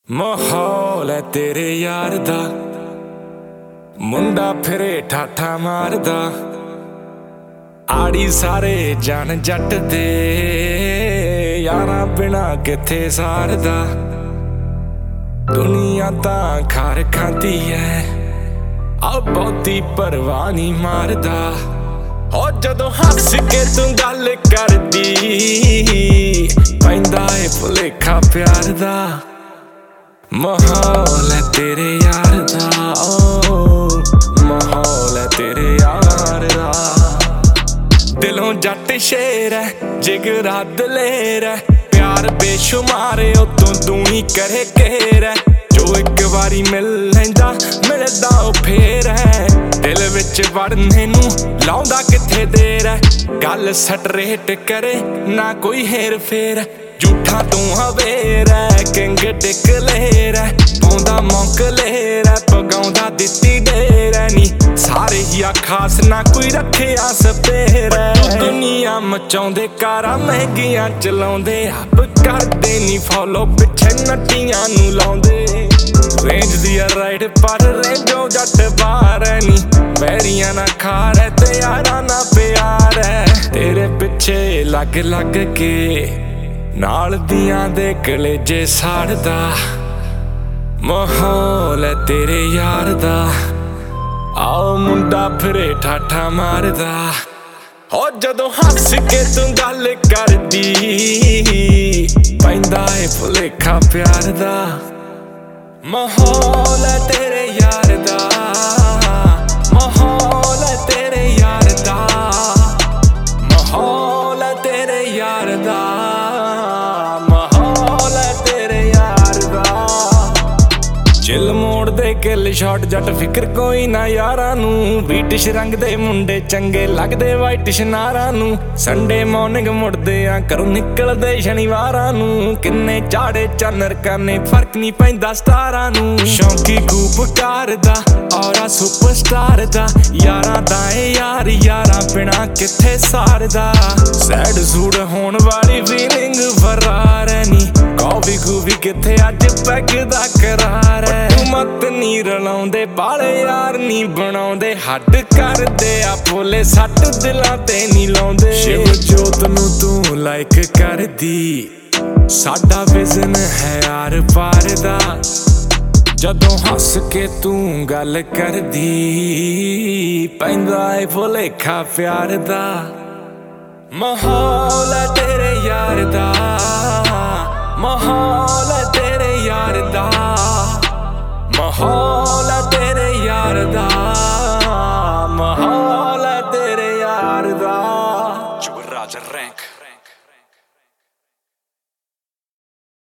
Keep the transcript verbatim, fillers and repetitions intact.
ਮਾਹੌਲ ਹੈ ਤੇਰੇ ਯਾਰ ਦਾ, ਮੁੰਡਾ ਫਿਰੇ ਠਾਠਾ ਮਾਰਦਾ। ਆੜੀ ਸਾਰੇ ਜਾਣ ਜੱਟ ਦੇ, ਯਾਰਾਂ ਬਿਨਾ ਕਿੱਥੇ ਸਾਰਦਾ। ਦੁਨੀਆ ਤਾਂ ਖਾਰ ਖਾਂਦੀ ਐ, ਆ ਬਹੁਤੀ ਪਰਵਾਹ ਨਹੀਂ ਮਾਰਦਾ। ਹੋ ਜਦੋਂ ਹੱਸ ਕੇ ਤੂੰ ਗੱਲ ਕਰਦੀ, ਪੈਂਦਾ ਏ ਭੁਲੇਖਾ ਪਿਆਰ ਦਾ। ਮਾਹੌਲ ਹੈ ਤੇਰੇ ਯਾਰ ਦਾ, ਓ ਮਾਹੌਲ ਹੈ ਤੇਰੇ ਯਾਰ ਦਾ। ਦਿਲੋਂ ਜੱਟ ਸ਼ੇਰ ਹੈ, ਜਿਗਰਾ ਦਲੇਰ ਹੈ, ਪਿਆਰ ਬੇਸ਼ੁਮਾਰ ਉਤੋਂ ਦੂਣੀ ਕਰੇ ਘੇਰ ਹੈ। ਜੋ ਇੱਕ ਵਾਰੀ ਮਿਲ ਲੈਂਦਾ ਮਿਲਦਾ ਉਹ ਫੇਰ ਹੈ, ਦਿਲ ਵਿੱਚ ਵੜਨੇ ਨੂੰ ਲਾਉਂਦਾ ਕਿੱਥੇ ਦੇਰ ਹੈ। ਗੱਲ ਸਟਰੇਟ ਕਰੇ ਨਾ ਕੋਈ ਹੇਰ ਫੇਰ, ਝੂਠਾ ਤੂੰ ਹਵੇਰ ਹੈ, ਕਿੰਗ ਡਿਕਲੇਰ ਹੈ, ਪਾਉਂਦਾ ਮੌਕਲੇਰ ਹੈ, ਪਗਾਉਂਦਾ ਦਿੱਤੀ ਢੇਰ ਹੈ। ਨੀ ਸਾਰੇ ਹੀ ਆ ਖਾਸ ਨਾ ਕੋਈ ਰੱਖਿਆ ਸਪੇਰ ਹੈ। ਦੁਨੀਆ ਮਚਾਉਂਦੇ ਕਾਰਾਂ ਮਹਿੰਗੀਆਂ ਚਲਾਉਂਦੇ, ਆਪ ਕਰਦੇ ਨੀ ਫੋਲੋ ਪਿੱਛੇ ਨੱਟੀਆਂ ਨੂੰ ਲਾਉਂਦੇ। ਰੇਂਜ ਦੀ ਆ ਰਾਈਡ ਪਰ ਰੇਂਜੋ ਜੱਟ ਬਾਹਰ ਹੈ। ਨੀ ਵੈਰੀਆਂ ਨਾ ਖਾਰ ਹੈ ਤੇ ਯਾਰਾਂ ਨਾ ਪਿਆਰ ਹੈ। ਤੇਰੇ ਪਿੱਛੇ ਲੱਗ ਲੱਗ ਕੇ ਨਾਲ ਦੀਆਂ ਦੇ ਕਲੇਜੇ ਸਾੜਦਾ। ਮਾਹੌਲ ਹੈ ਤੇਰੇ ਯਾਰ ਦਾ, ਆਓ ਮੁੰਡਾ ਫਿਰੇ ਠਾਠਾ ਮਾਰਦਾ। ਹੋ ਜਦੋਂ ਹੱਸ ਕੇ ਤੂੰ ਗੱਲ ਕਰਦੀ, ਪੈਂਦਾ ਏ ਭੁਲੇਖਾ ਪਿਆਰ ਦਾ। ਮਾਹੌਲ ਹੈ ਤੇਰੇ ਯਾਰ ਦਾ, ਮਾਹੌਲ ਹੈ ਤੇਰੇ ਯਾਰ ਦਾ, ਮਾਹੌਲ ਹੈ ਤੇਰੇ ਯਾਰ ਦਾ, ਮਾਹੌਲ ਹੈ ਤੇਰੇ ਯਾਰ ਦਾ। ਚਿੱਲ ਮੋੜ ਦੇ ਕਿੱਲ ਸ਼ਾਟ ਜੱਟ ਫਿਕਰ ਕੋਈ ਨਾ ਯਾਰਾਂ ਨੂੰ, ਬ੍ਰਿਟਿਸ਼ ਰੰਗ ਦੇ ਮੁੰਡੇ ਚੰਗੇ ਲੱਗਦੇ ਵਾਈਟ ਸ਼ਨਾਰਾਂ ਨੂੰ। ਸੰਡੇ ਮਾਰਨਿੰਗ ਮੁੜਦੇ ਆ ਘਰੋਂ ਨਿਕਲਦੇ ਸ਼ਨੀਵਾਰਾਂ ਨੂੰ, ਕਿੰਨੇ ਚਾੜੇ ਚਾਨਰ ਕਰਨੇ ਫਰਕ ਨਹੀਂ ਪੈਂਦਾ ਸਟਾਰਾਂ ਨੂੰ। ਸ਼ੌਂਕੀ ਖੂਬਕਾਰ ਦਾ ਔਰਾ ਸੁਪਰਸਟਾਰ ਦਾ, ਯਾਰਾਂ ਦਾ ਏ ਯਾਰ ਯਾਰਾਂ ਬਿਨਾ ਕਿੱਥੇ ਸਾਰਦਾ। ਸੈਡ ਸੂਡ ਹੋਣ ਵਾਲੀ ਫੀਲਿੰਗ ਫਰਾਰ ਹੈ। ਨੀ ਕੌਫੀ ਕੂਫੀ ਕਿੱਥੇ ਅੱਜ ਪੈਗ ਦਾ ਕਰਾਰ ਹੈ। ਮਤ ਨੀ ਰਲਾਉਂਦੇ ਬਾਲੇ ਯਾਰ ਨੀ ਬਣਾਉਂਦੇ, ਹੱਡ ਕਰਦੇ ਆ ਭੋਲੇ ਸੱਟ ਦਿਲਾਂ ਤੇ ਨੀ ਲਾਉਂਦੇ। ਸ਼ਿਵ ਜੋਤ ਨੂੰ ਤੂੰ ਲਾਈਕ ਕਰਦੀ, ਸਾਡਾ ਵਿਜ਼ਨ ਹੈ ਆਰ ਪਾਰ ਦਾ। ਜਦੋਂ ਹੱਸ ਕੇ ਤੂੰ ਗੱਲ ਕਰਦੀ, ਪੈਂਦਾ ਏ ਭੁਲੇਖਾ ਪਿਆਰ ਦਾ। ਮਾਹੌਲ ਹੈ ਤੇਰੇ ਯਾਰ ਦਾ, ਮਾਹੌਲ ਹੈ ਤੇਰੇ ਯਾਰ ਦਾ, ਮਾਹੌਲ ਹੈ ਤੇਰੇ ਯਾਰ ਦਾ, ਮਾਹੌਲ ਹੈ ਤੇਰੇ ਯਾਰ ਦਾ। Jugar Raja Rank